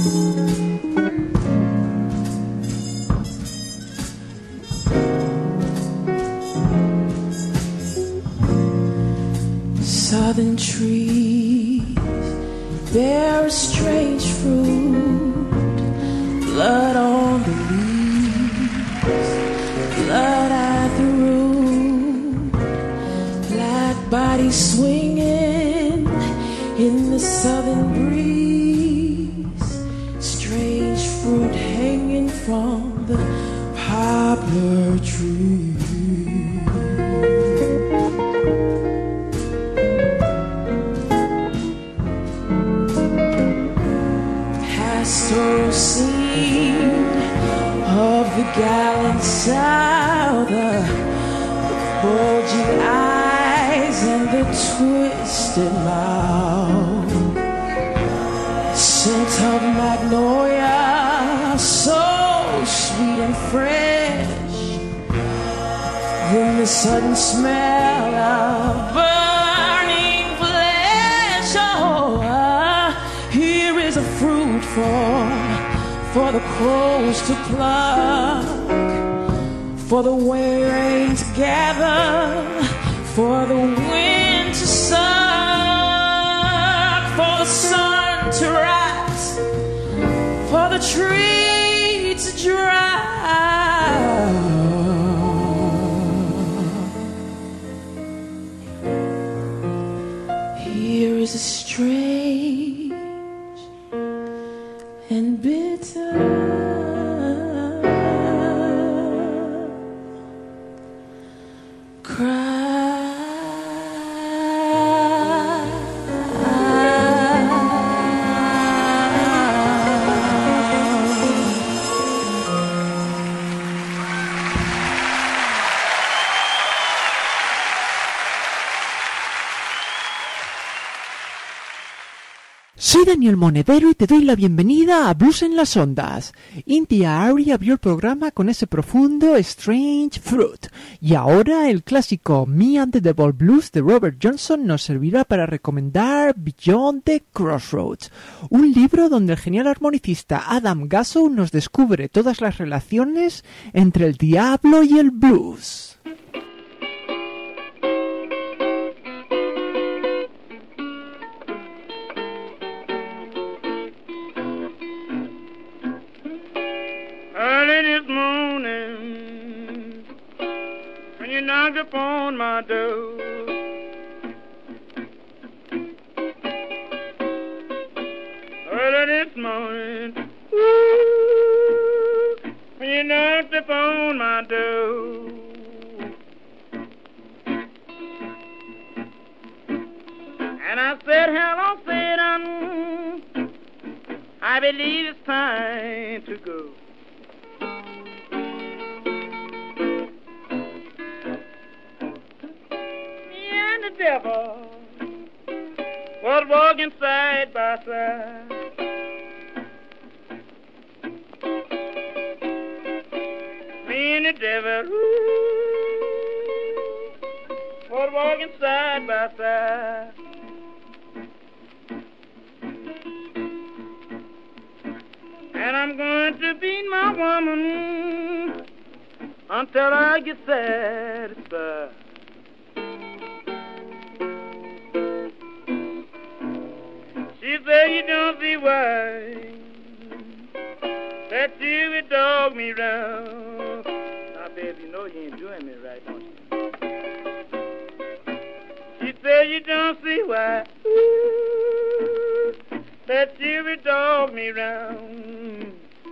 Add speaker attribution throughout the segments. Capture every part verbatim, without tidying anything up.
Speaker 1: Southern trees bear a strange fruit, blood on the leaves, blood at the root, black bodies swinging in the southern breeze, strange fruit hanging from the poplar tree. Pastoral scene of the gallant South, the bulging eyes and the twisted mouth, scent of magnolia, so sweet and fresh, then the sudden smell of burning flesh. Oh, uh, here is a fruit for, for the crows to pluck, for the rain to gather, for the wind to suck, for the sun to rise, for the tree to dry. Here is a strange and bitter cry.
Speaker 2: Soy Daniel Monedero y te doy la bienvenida a Blues en las Ondas. Intia Arie abrió el programa con ese profundo Strange Fruit. Y ahora el clásico Me and the Devil Blues de Robert Johnson nos servirá para recomendar Beyond the Crossroads, un libro donde el genial armonicista Adam Gassow nos descubre todas las relaciones entre el diablo y el blues.
Speaker 3: Early this morning, when you knocked upon my door, early this morning, ooh, when you knocked upon my door, and I said, hello, Satan, I believe it's time to go. The devil was walking side by side. Me and the devil ooh, was walking side by side. And I'm going to beat my woman until I get satisfied. She said you don't see why that you would dog me round. Now, baby, you know you ain't doing me right, don't you? She said you don't see why ooh, that you would dog me round.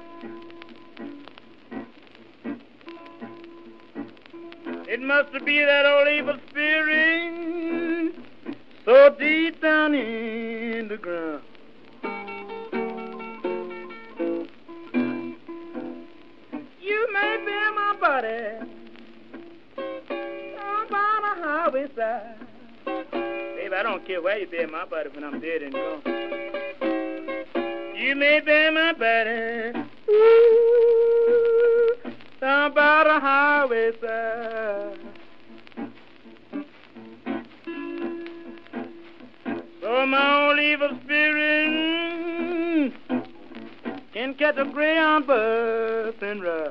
Speaker 3: It must be that old evil spirit so deep down in the ground. You may bear my body down by the highway side. Baby, I don't care where you bear my body when I'm dead and gone. You may bear my body ooh, down by the highway side. So my old evil spirit and catch a greyhound bus and ride.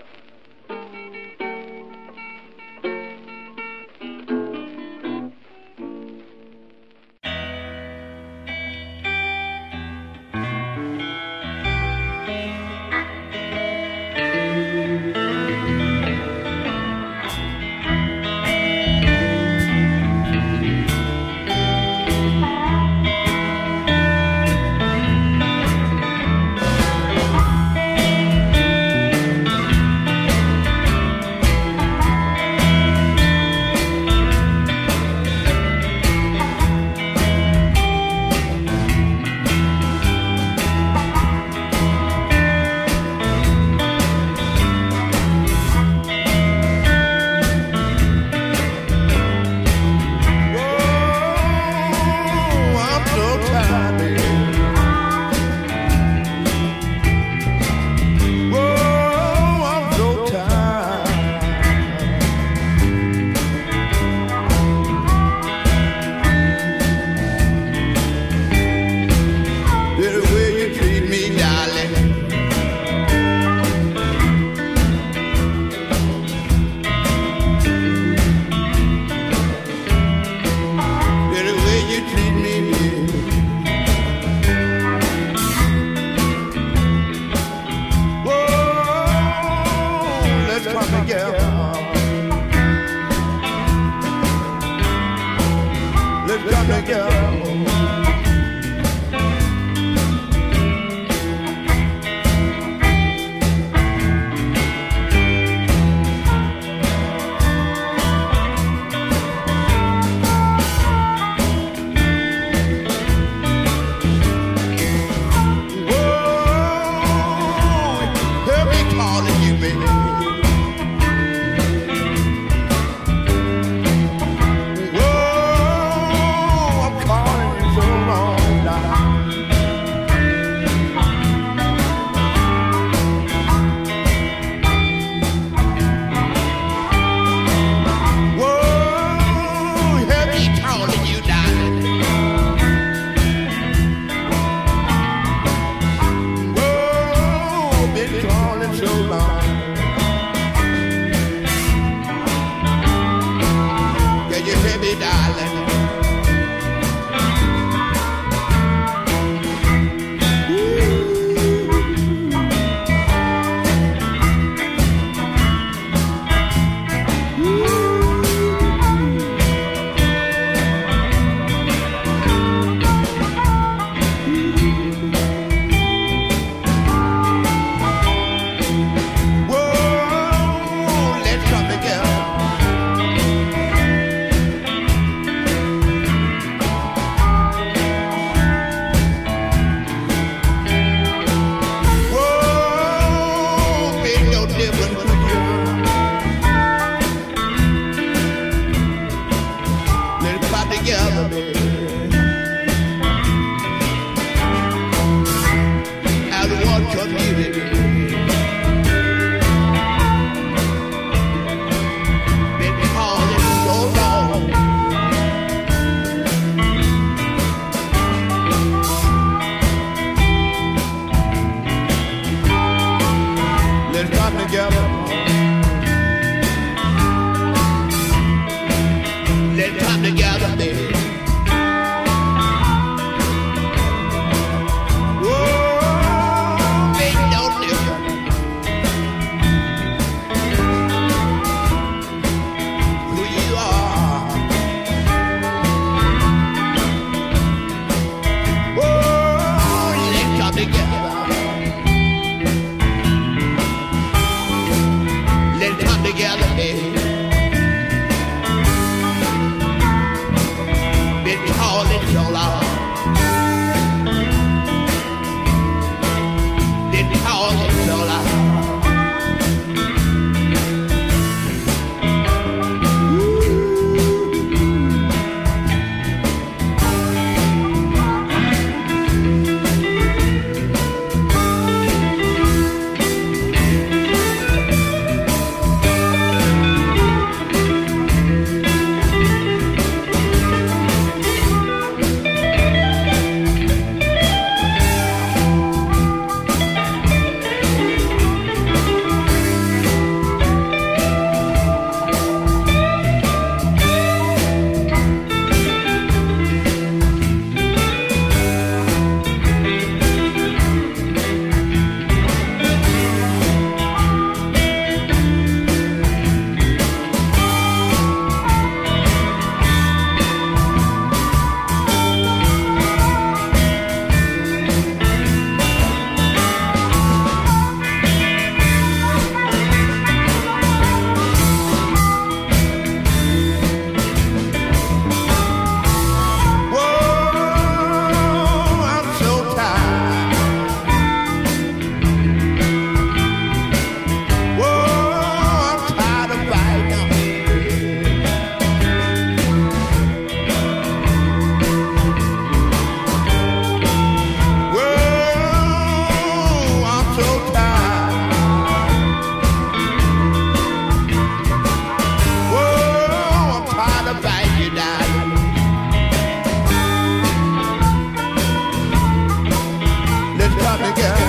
Speaker 4: come together.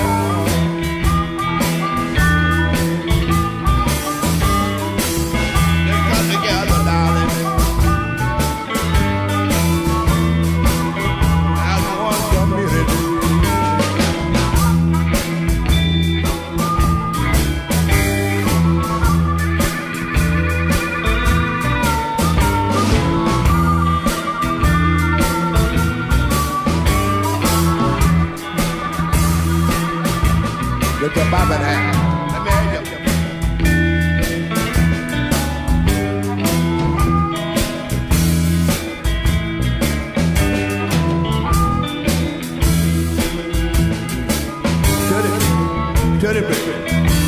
Speaker 4: They come together, darling, as one community. With the bobbin hat. Let me hear you. Turn it, turn it, baby.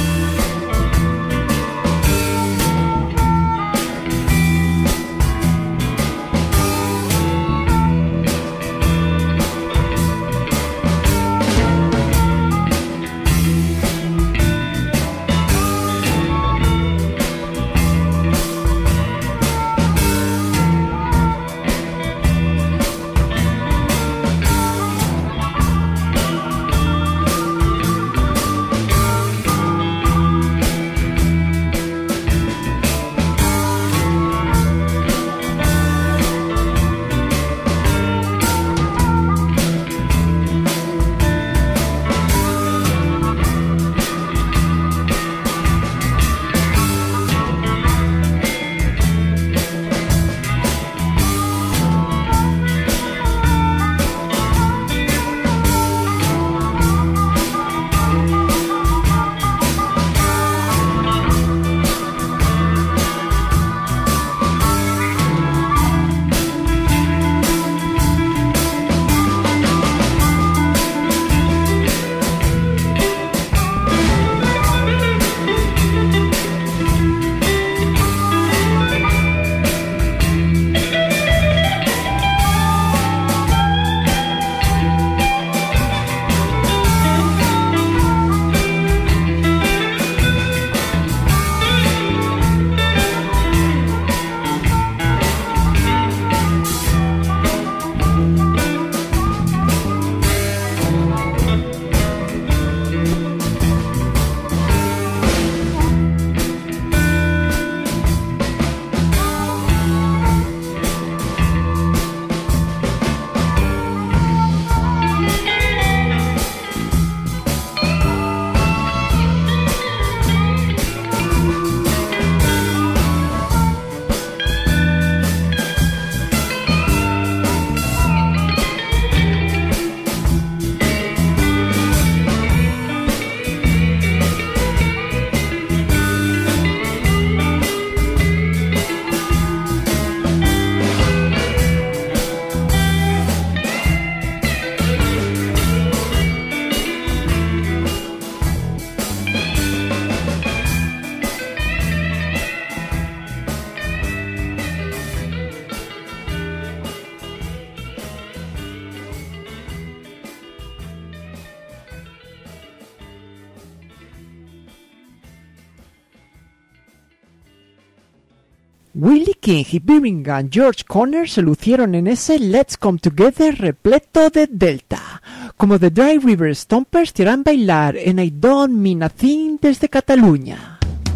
Speaker 2: Willie King y Birmingham George Connor se lucieron en ese Let's Come Together repleto de Delta. Como The Dry River Stompers te harán bailar en I Don't Mean a Thing desde Cataluña.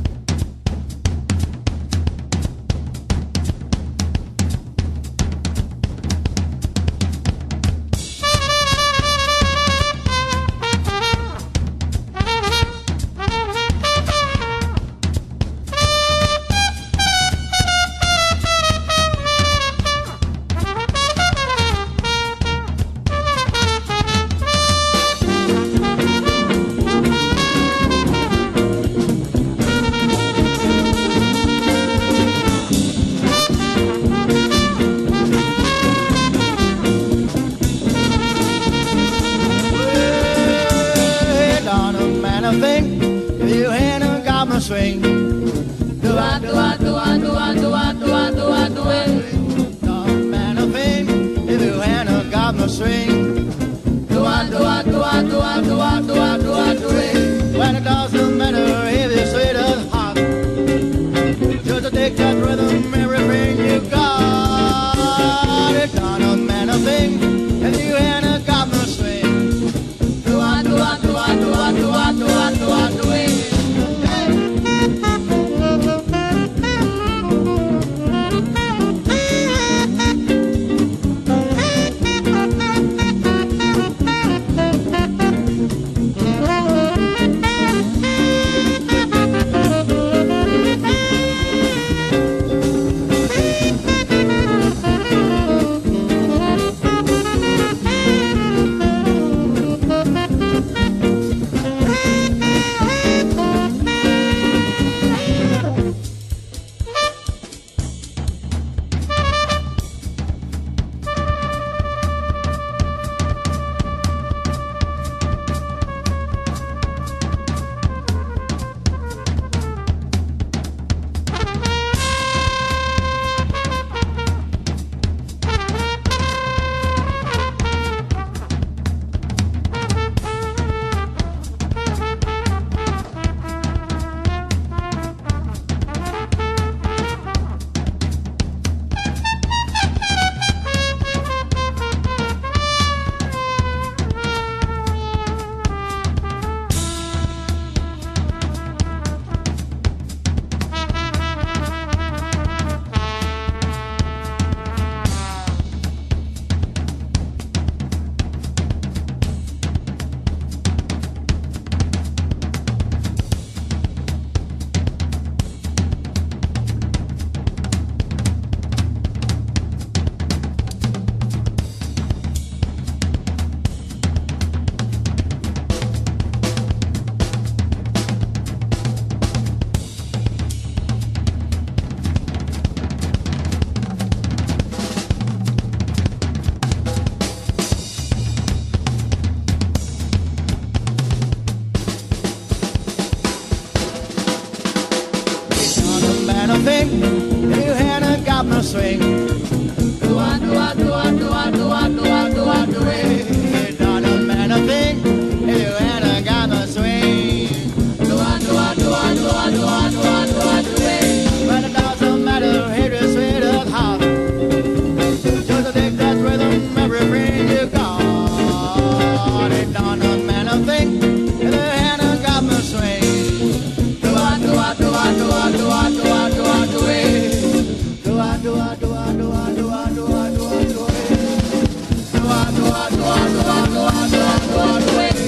Speaker 4: Swing. Do I, do I, do I, do I, do I, do I, do I, do it? Don't man a thing if you ain't got no swing. Do I, do I, do I, do I, do I, do I, do I, do it? When it doesn't matter if it's sweet or hot, just take that rhythm, everything you got. It don't man a thing if you ain't got no swing. Do I, do I, thing if your hand ain't got no swing. Do I, do I, do I, do I, do I, do I, do I, do it. It doesn't matter a thing if your hand ain't got no swing. Do I, do I, do I, do I, do I, do I, do I, do it. But it doesn't matter if it's sweet or hot. Just a dig that rhythm every brain you got. It doesn't matter a thing if your hand ain't got no swing. Do I, do I, do I, do I, do I, do I, do I, do it. Do I, do I, do I, do I, do I, do I, do I, do it. Do I, do I, do I, do I, do I, do I, do I, do it.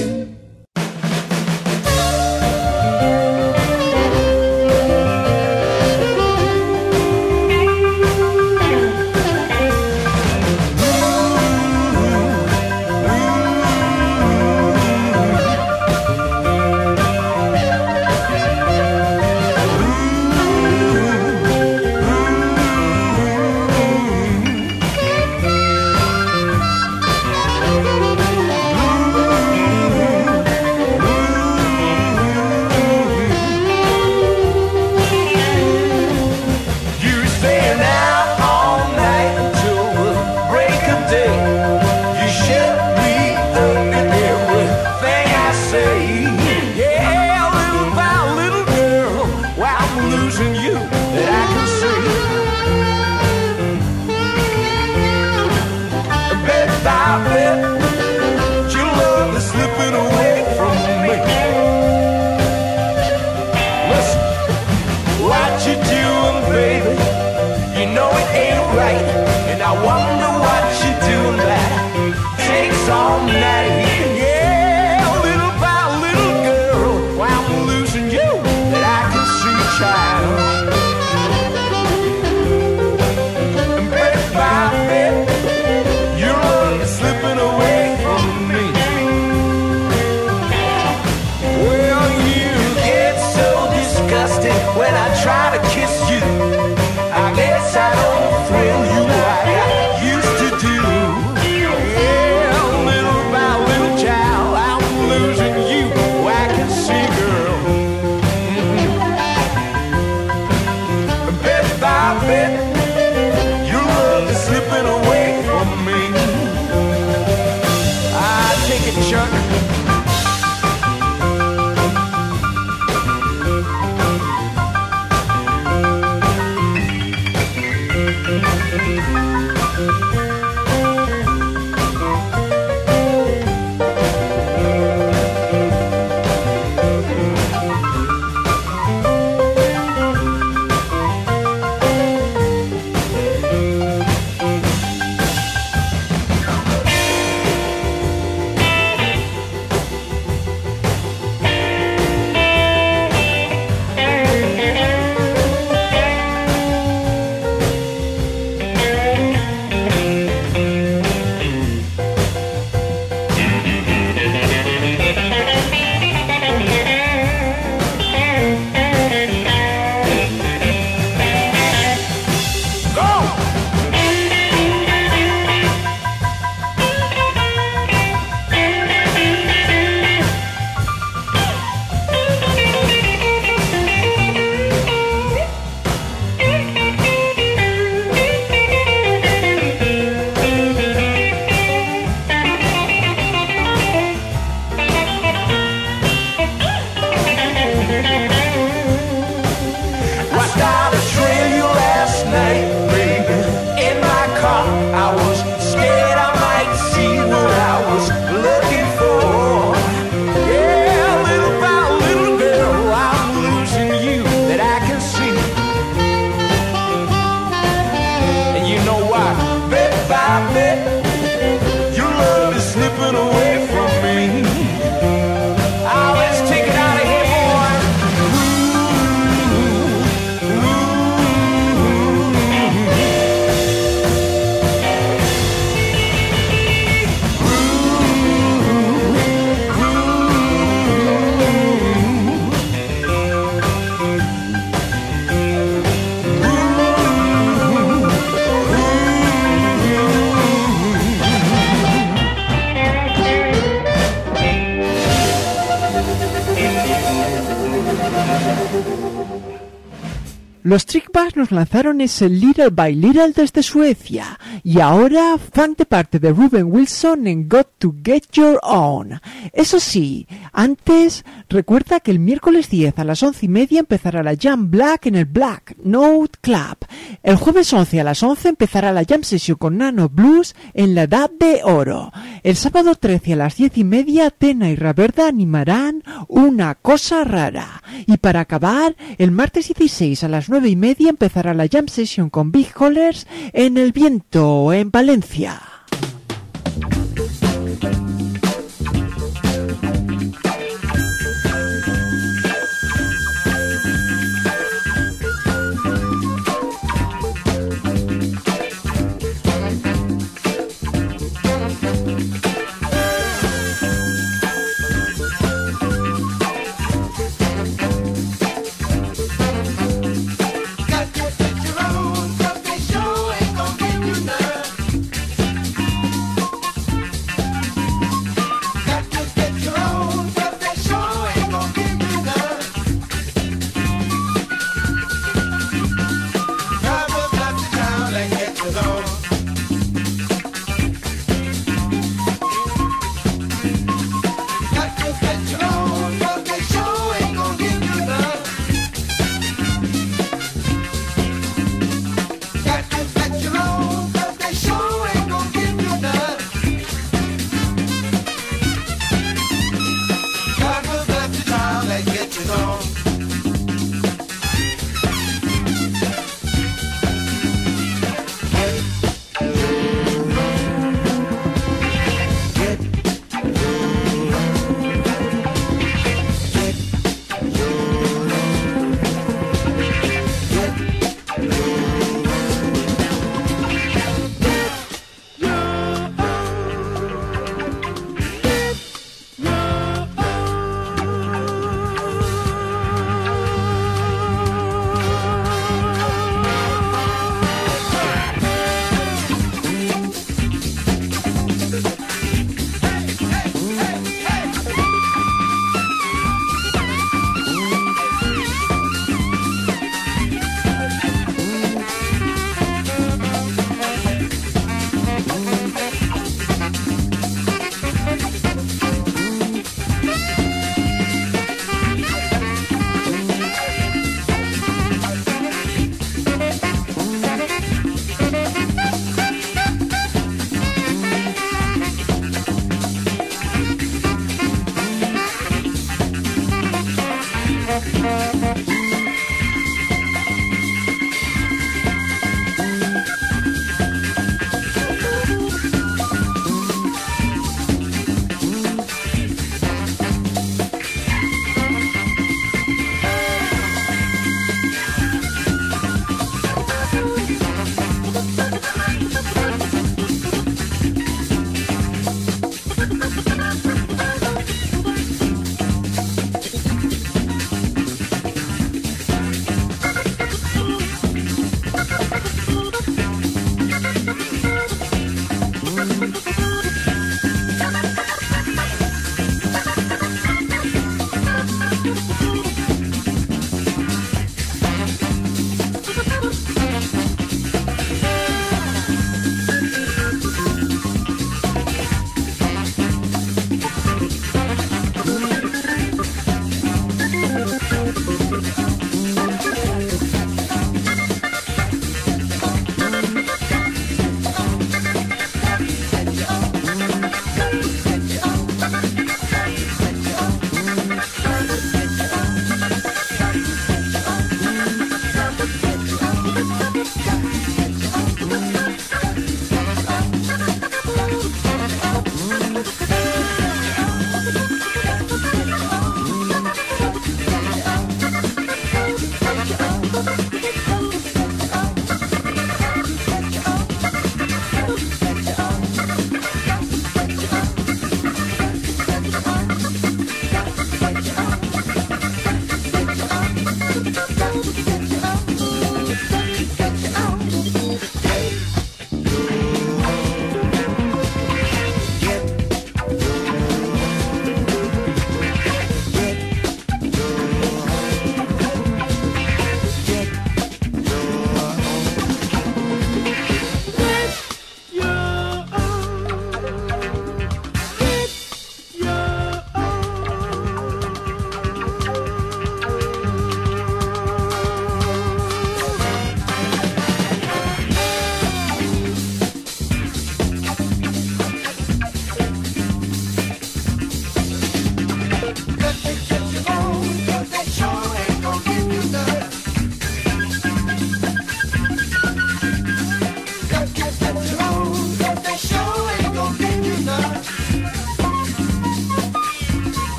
Speaker 2: Los Trickbags nos lanzaron ese Little by Little desde Suecia y ahora fan de parte de Ruben Wilson en Got to Get Your Own. Eso sí, antes recuerda que el miércoles diez a las once y media empezará la Jam Black en el Black Note Club. El jueves once a las once empezará la Jam Session con Nano Blues en la Edad de Oro. El sábado trece a las diez y media Tena y Raverda animarán Una Cosa Rara. Y para acabar, el martes dieciséis a las nueve y media empezará la Jam Session con Big Hollers en El Viento, en Valencia.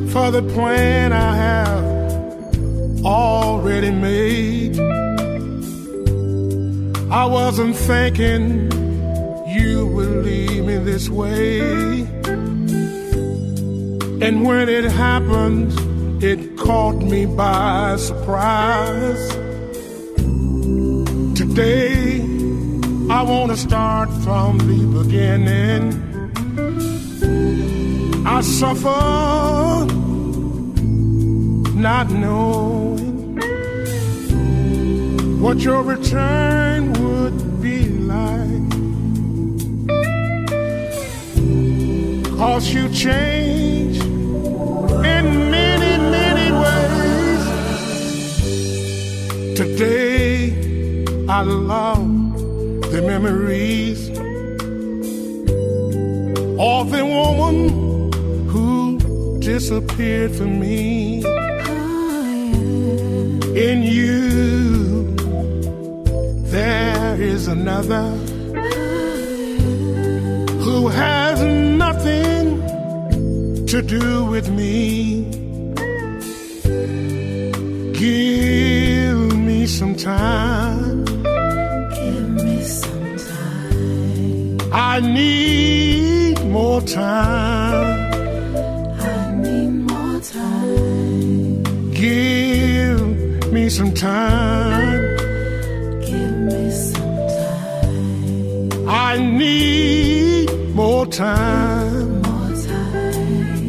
Speaker 5: for the plan I have already made. I wasn't thinking you would leave me this way. And when it happened, it caught me by surprise. Today, I want to start from the beginning. I suffer not knowing what your return would be like. 'Cause you changed in many, many ways. Today, I love the memories of the woman who disappeared from me. In you, there is another who has nothing to do with me. Give me some time.
Speaker 1: Give me some time.
Speaker 5: I need more time.
Speaker 1: I need more time.
Speaker 5: Give me some time.
Speaker 1: Give me some time.
Speaker 5: I need more time.
Speaker 1: More time.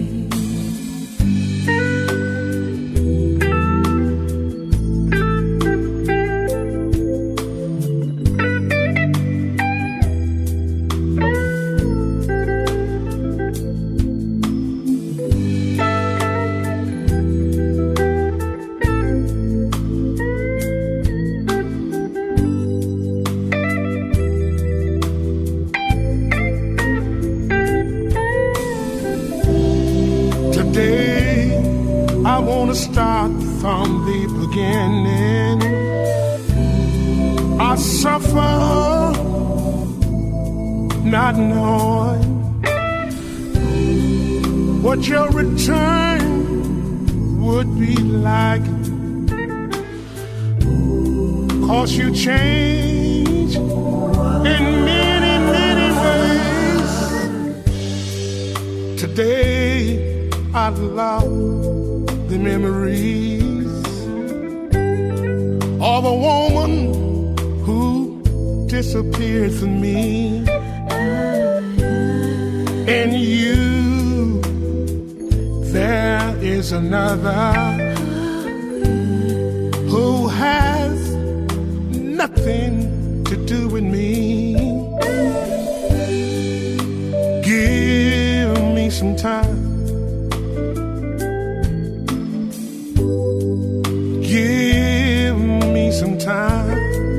Speaker 5: Start from the beginning. I suffer not knowing what your return would be like. 'Cause you change in many, many ways. Today I love the memories of a woman who disappeared from me. In you, there is another who has nothing to do with me. Give me some time. Give me some time.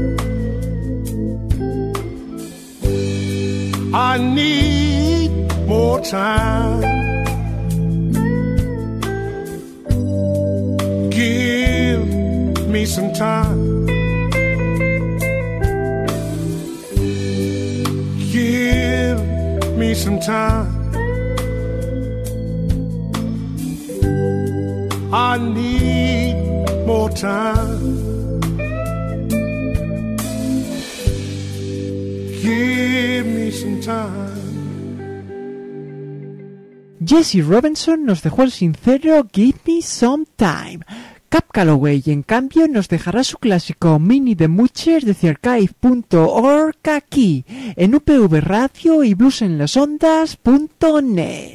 Speaker 5: I need more time. Give me some time. Give me some time. I need more time. Give me some time.
Speaker 2: Jesse Robinson nos dejó el sincero Give Me Some Time. Cab Calloway, en cambio, nos dejará su clásico Minnie the Moocher de archive punto org aquí, en U P V Radio y bluesenlasondas punto net.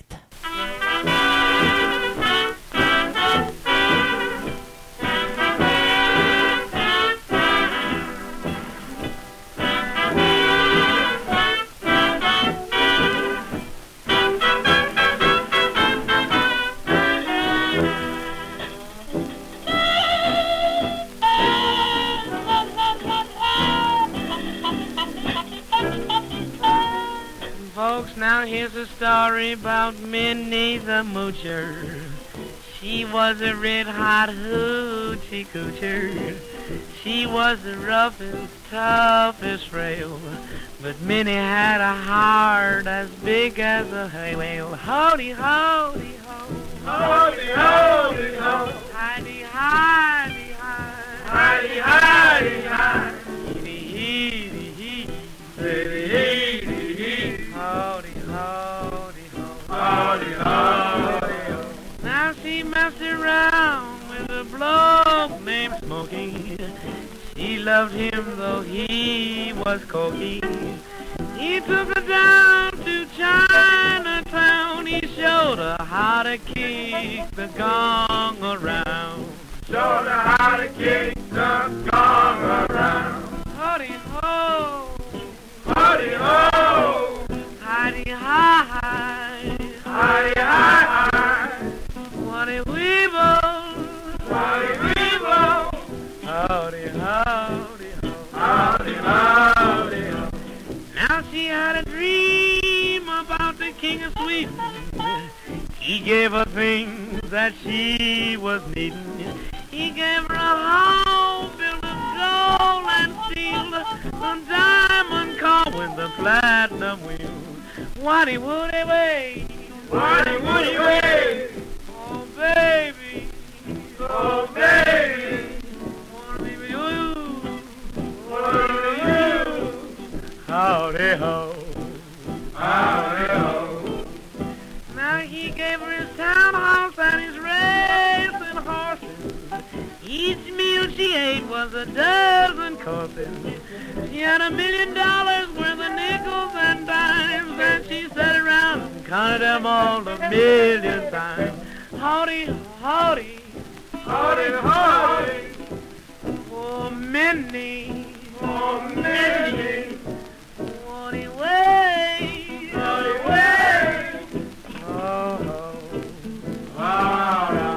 Speaker 6: Folks, now here's a story about Minnie the Moocher. She was a red-hot hoochie coocher. She was the roughest, toughest frail, but Minnie had a heart as big as a hay whale. Howdy, howdy, ho.
Speaker 3: Howdy, howdy.
Speaker 6: Now she messed around with a bloke named Smokey. She loved him though he was cocky. He took her down to Chinatown. He showed her how to kick the gong around.
Speaker 3: Showed her how to kick the gong around.
Speaker 6: Howdy ho,
Speaker 3: Howdy ho,
Speaker 6: howdy hi,
Speaker 3: howdy hi hi,
Speaker 6: Waddy weevil,
Speaker 3: howdy weevil,
Speaker 6: howdy howdy ho.
Speaker 3: howdy howdy ho.
Speaker 6: Now she had a dream about the king of Sweden. He gave her things that she was needing. He gave her a home built of gold and steel, a diamond car with the platinum wheels. Waddy woody way,
Speaker 3: Waddy woody way,
Speaker 6: oh baby,
Speaker 3: oh baby,
Speaker 6: wanna be with you,
Speaker 3: what are you?
Speaker 6: howdy ho.
Speaker 3: Howdy ho.
Speaker 6: Now he gave her his townhouse and his racing horses. Each meal she ate was a dozen courses. She had a million dollars worth of nickels and dimes, and she sat around and counted them all a million times. Howdy, howdy,
Speaker 3: Howdy howdy,
Speaker 6: oh Minnie,
Speaker 3: oh Minnie,
Speaker 6: Waddy way,
Speaker 3: howdy way,
Speaker 6: oh, oh.
Speaker 3: wow.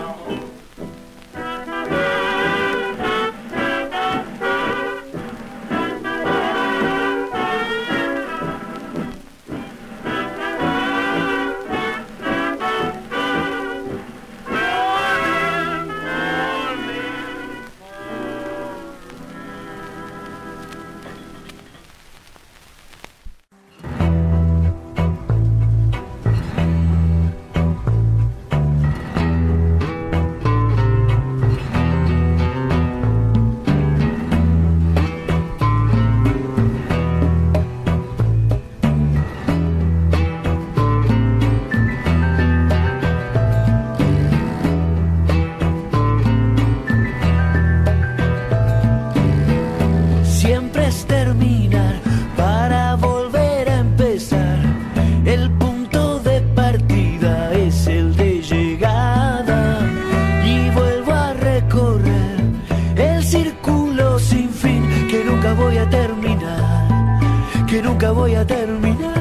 Speaker 7: Siempre es terminar para volver a empezar. El punto de partida es el de llegada. Y vuelvo a recorrer el círculo sin fin que nunca voy a terminar, que nunca voy a terminar.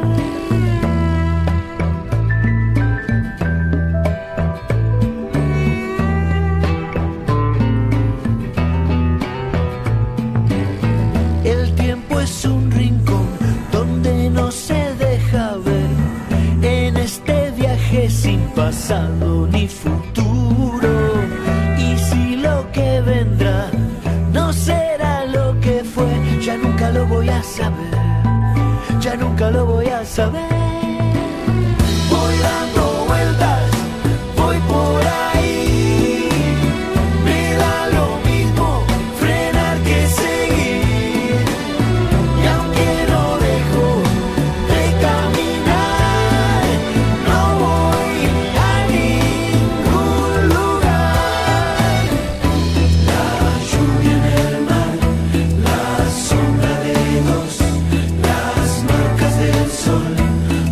Speaker 7: El tiempo es un rincón donde no se deja ver. En este viaje sin pasado ni futuro. Y si lo que vendrá no será lo que fue, ya nunca lo voy a saber, ya nunca lo voy a saber. Voy dando vueltas, voy por ahí. Me da lo mismo frenar que seguir. Y aunque no dejo de caminar, no voy a ningún lugar. La lluvia en el mar, la sombra de dos, las marcas del sol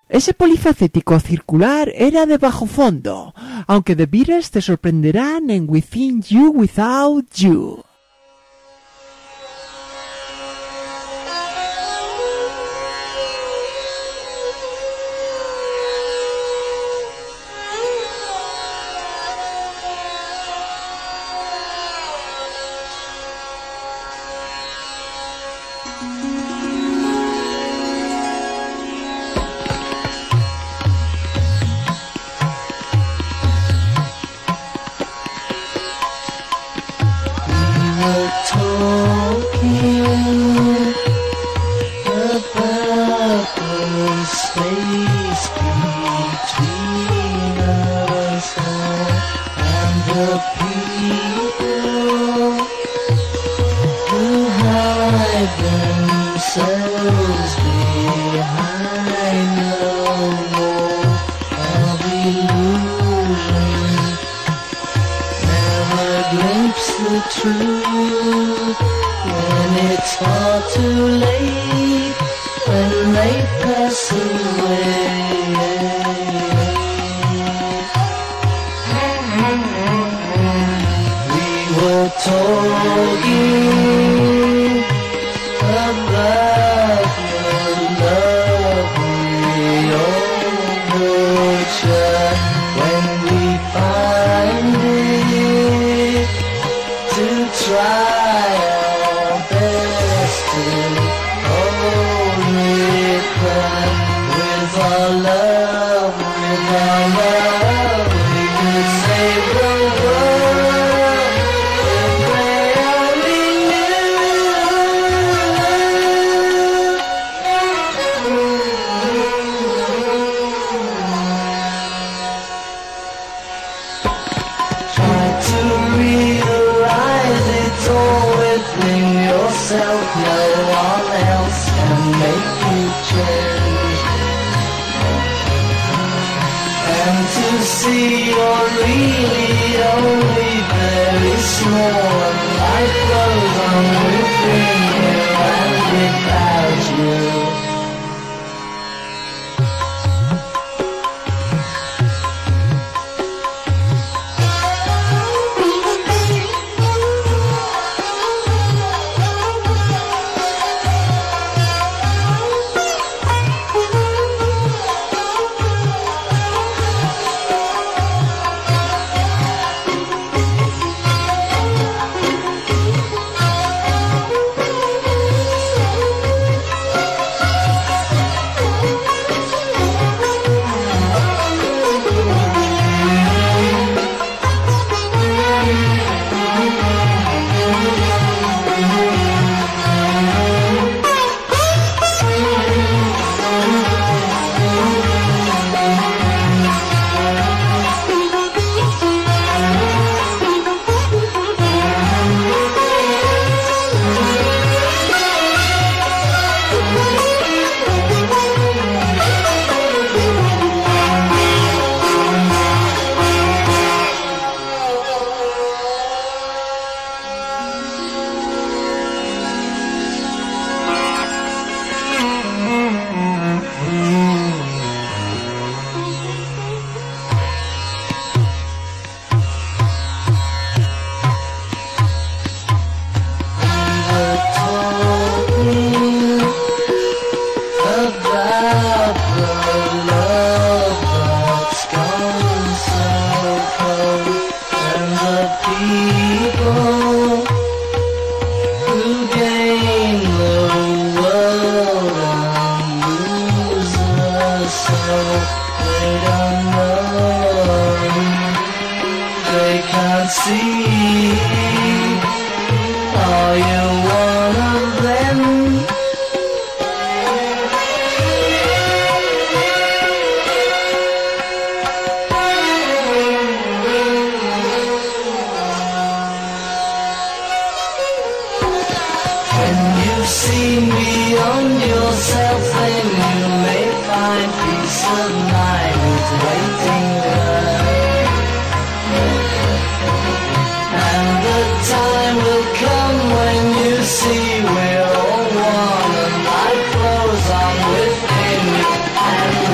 Speaker 2: Ese polifacético circular era de bajo fondo, aunque The Beatles te sorprenderán en Within You Without You.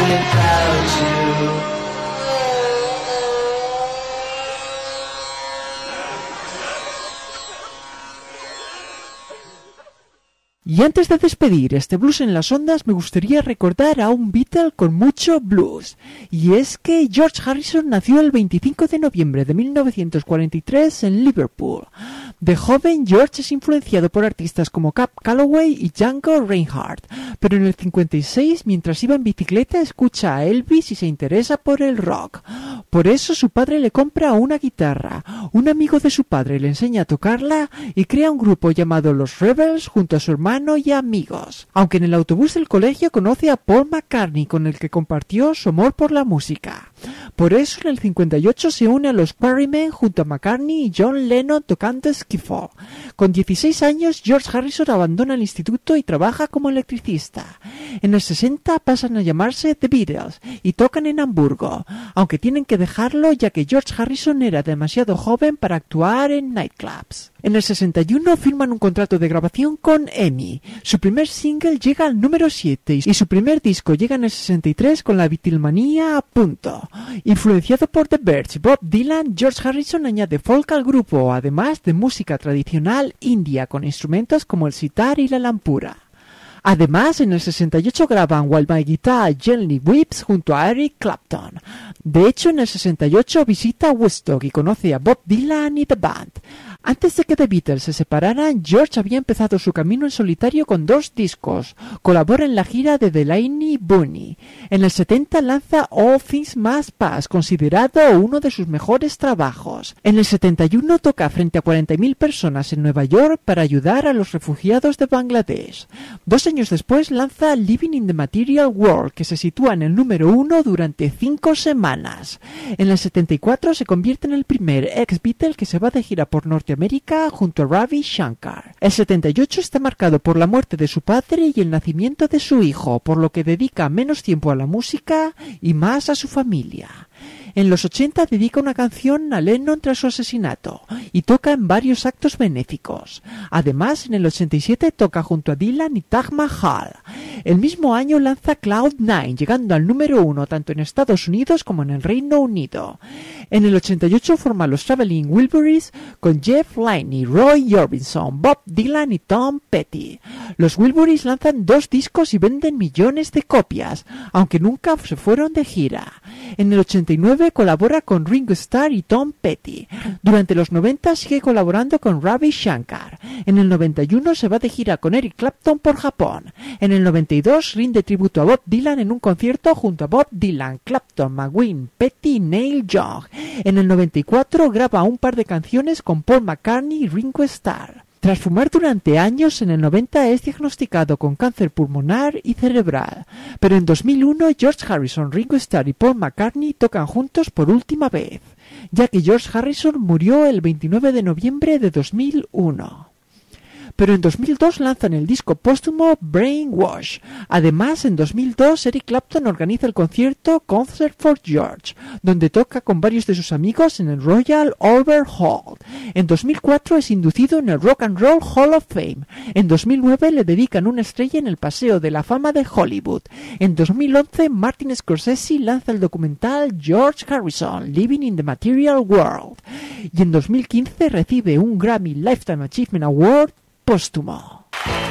Speaker 7: without you.
Speaker 2: Y antes de despedir este Blues en las Ondas, me gustaría recordar a un Beatle con mucho blues. Y es que George Harrison nació el veinticinco de noviembre de mil novecientos cuarenta y tres en Liverpool. De joven, George es influenciado por artistas como Cab Calloway y Django Reinhardt, pero en el cincuenta y seis, mientras iba en bicicleta, escucha a Elvis y se interesa por el rock. Por eso su padre le compra una guitarra. Un amigo de su padre le enseña a tocarla y crea un grupo llamado Los Rebels junto a su hermano y amigos. Aunque en el autobús del colegio conoce a Paul McCartney, con el que compartió su amor por la música. Por eso en el cincuenta y ocho se une a los Quarrymen junto a McCartney y John Lennon tocando skiffle. Con dieciséis años, George Harrison abandona el instituto y trabaja como electricista. En el sesenta pasan a llamarse The Beatles y tocan en Hamburgo, aunque tienen que dejarlo ya que George Harrison era demasiado joven para actuar en nightclubs. En el sesenta y uno firman un contrato de grabación con EMI. Su primer single llega al número siete y su primer disco llega en el sesenta y tres con la Beatlemanía a punto. Influenciado por The Byrds y Bob Dylan, George Harrison añade folk al grupo, además de música tradicional india con instrumentos como el sitar y la lampura. Además, en el sesenta y ocho graban While My Guitar Gently Weeps junto a Eric Clapton. De hecho, en el sesenta y ocho visita Woodstock y conoce a Bob Dylan y The Band. Antes de que The Beatles se separaran, George había empezado su camino en solitario con dos discos. Colabora en la gira de Delaney Booney. En el setenta lanza All Things Must Pass, considerado uno de sus mejores trabajos. En el setenta y uno toca frente a cuarenta mil personas en Nueva York para ayudar a los refugiados de Bangladesh. Dos años después lanza Living in the Material World, que se sitúa en el número uno durante cinco semanas. En el setenta y cuatro se convierte en el primer ex-Beatle que se va de gira por Norteamérica junto a Ravi Shankar. El setenta y ocho está marcado por la muerte de su padre y el nacimiento de su hijo, por lo que dedica menos tiempo a la música y más a su familia. En los ochenta dedica una canción a Lennon tras su asesinato y toca en varios actos benéficos. Además, en el ochenta y siete toca junto a Dylan y Taj Mahal. El mismo año lanza Cloud Nine, llegando al número uno tanto en Estados Unidos como en el Reino Unido. En el ochenta y ocho forma los Traveling Wilburys con Jeff Lynne, Roy Orbison, Bob Dylan y Tom Petty. Los Wilburys lanzan dos discos y venden millones de copias, aunque nunca se fueron de gira. En el ochenta y nueve colabora con Ringo Starr y Tom Petty. Durante los noventa sigue colaborando con Ravi Shankar. En el noventa y uno se va de gira con Eric Clapton por Japón. En el noventa y dos rinde tributo a Bob Dylan en un concierto junto a Bob Dylan, Clapton, McGuinn, Petty y Neil Young. En el noventa y cuatro graba un par de canciones con Paul McCartney y Ringo Starr. Tras fumar durante años, en el noventa es diagnosticado con cáncer pulmonar y cerebral. Pero en dos mil uno George Harrison, Ringo Starr y Paul McCartney tocan juntos por última vez, ya que George Harrison murió el veintinueve de noviembre de dos mil uno. Pero en dos mil dos lanzan el disco póstumo Brainwash. Además, en dos mil dos Eric Clapton organiza el concierto Concert for George, donde toca con varios de sus amigos en el Royal Albert Hall. En dos mil cuatro es inducido en el Rock and Roll Hall of Fame. En dos mil nueve le dedican una estrella en el Paseo de la Fama de Hollywood. En dos mil once Martin Scorsese lanza el documental George Harrison, Living in the Material World. Y en dos mil quince recibe un Grammy Lifetime Achievement Award póstumo.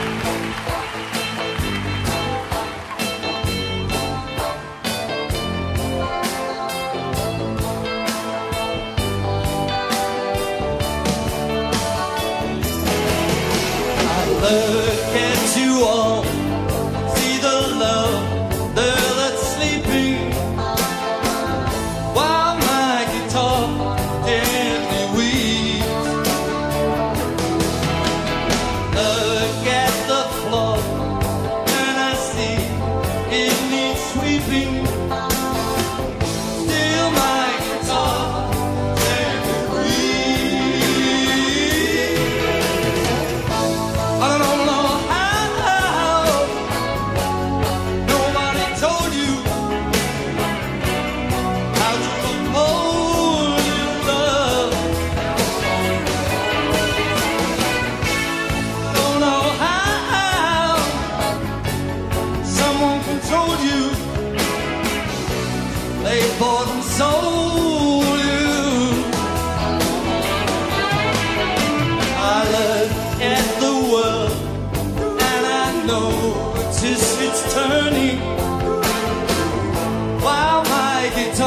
Speaker 7: Look at you all, see the love there that's sleeping, while my guitar gently weeps. Look at
Speaker 8: notice it's turning while my guitar